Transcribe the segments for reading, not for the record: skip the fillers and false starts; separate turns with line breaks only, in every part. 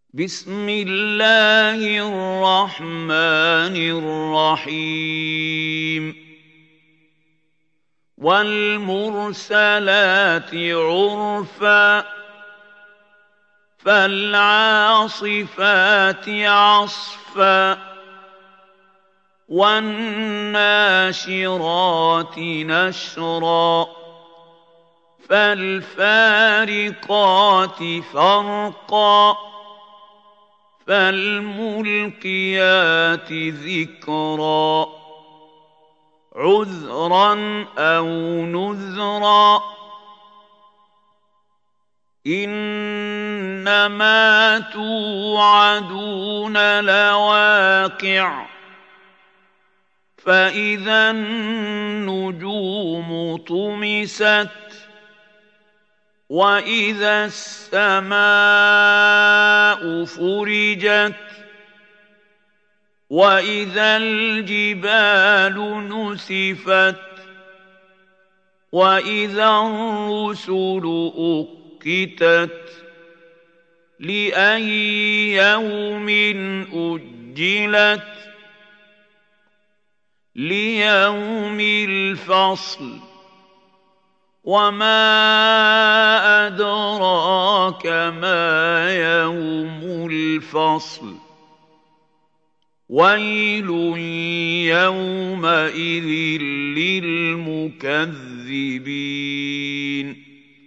بسم الله الرحمن الرحيم والمرسلات عرفا فالعاصفات عصفا والناشرات نشرا فالفارقات فرقا فالملقيات ذكرا عذرا أو نذرا إنما توعدون لواقع فإذا النجوم طمست وإذا السماء فرجت وإذا الجبال نسفت وإذا الرسل أقتت لأي يوم أجلت ليوم الفصل وما أدراك ما يوم الفصل ويل يومئذ للمكذبين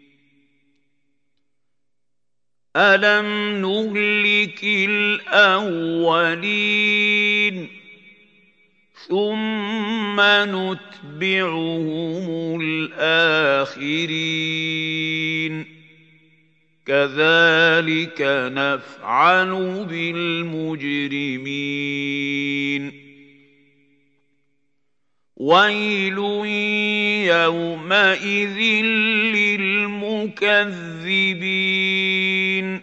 ألم نهلك الأولين ثم نتبعهم الآخرين كذلك نفعل بالمجرمين ويل يومئذ للمكذبين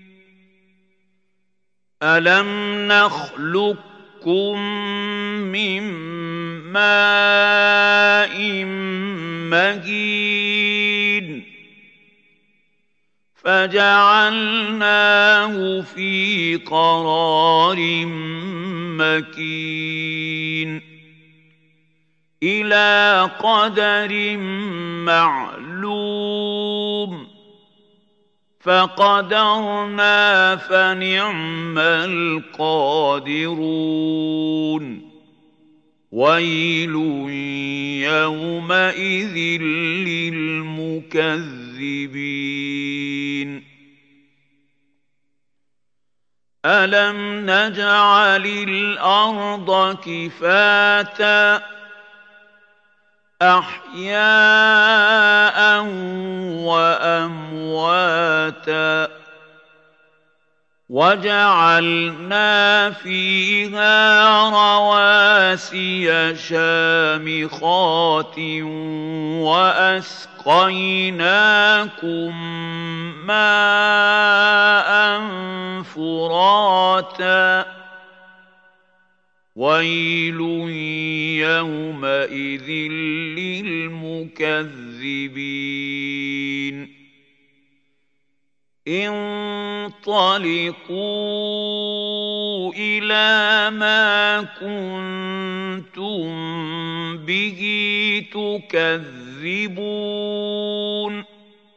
ألم نخلقكم من ماء مهين فجعلناه في قرار مكين إلى قدر معلوم فقدرنا فنعم القادرون ويل يومئذ للمكذبين ألم نجعل الأرض كفاتا أحياء وأمواتا وجعلنا فيها رواسي شامخات وأسقيناكم ماء فراتا ويل يومئذ للمكذبين انطلقوا إلى ما كنتم به تكذبون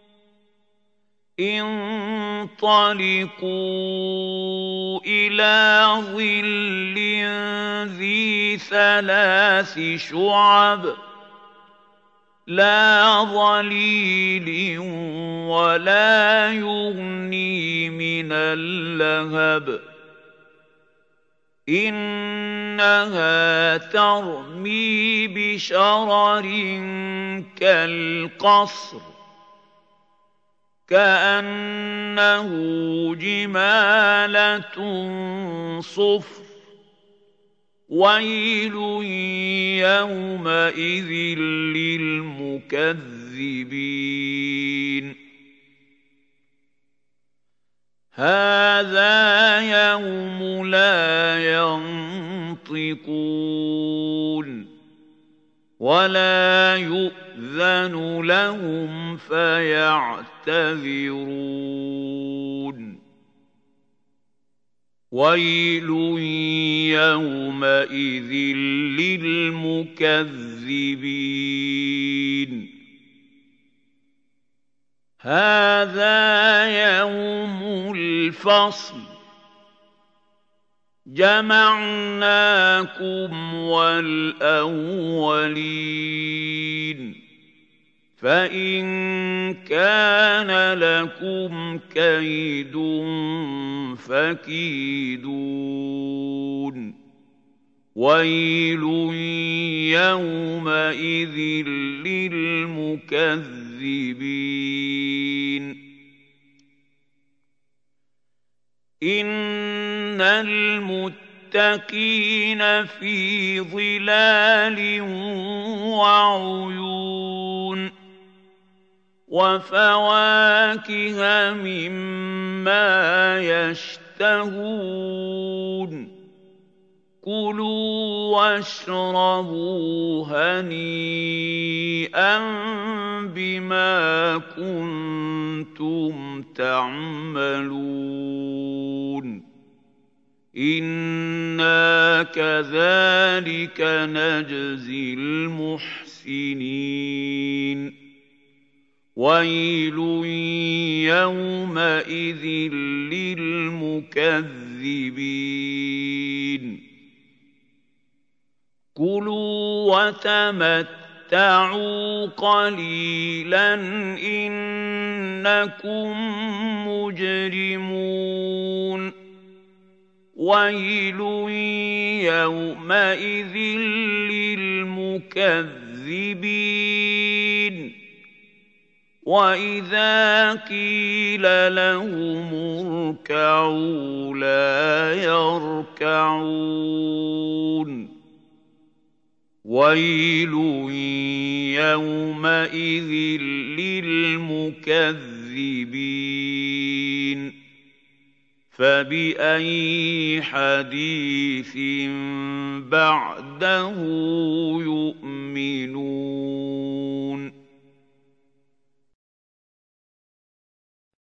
انطلقوا إلى ظل ذي ثلاث شعب لا ظليل ولا يغني من اللهب إنها ترمي بشرر كالقصر كأنه جمالة صفر ويل يومئذ للمكذبين هذا يوم لا ينطقون ولا يؤذن لهم فيعتذرون ويل يومئذ للمكذبين هذا يوم الفصل جمعناكم والأولين فإن كان لكم كيد فكيدون ويل يومئذ للمكذبين إن المتقين في ظلال وعيون وفواكه مما يشتهون كلوا واشربوا هنيئا بما كنتم تعملون إنا كذلك نجزي المحسنين ويل يومئذ للمكذبين كلوا وتمتعوا قليلا إنكم مجرمون ويل يومئذ للمكذبين وإذا قيل لهم اركعوا لا يركعون ويل يومئذ للمكذبين فبأي حديث بعده يؤمنون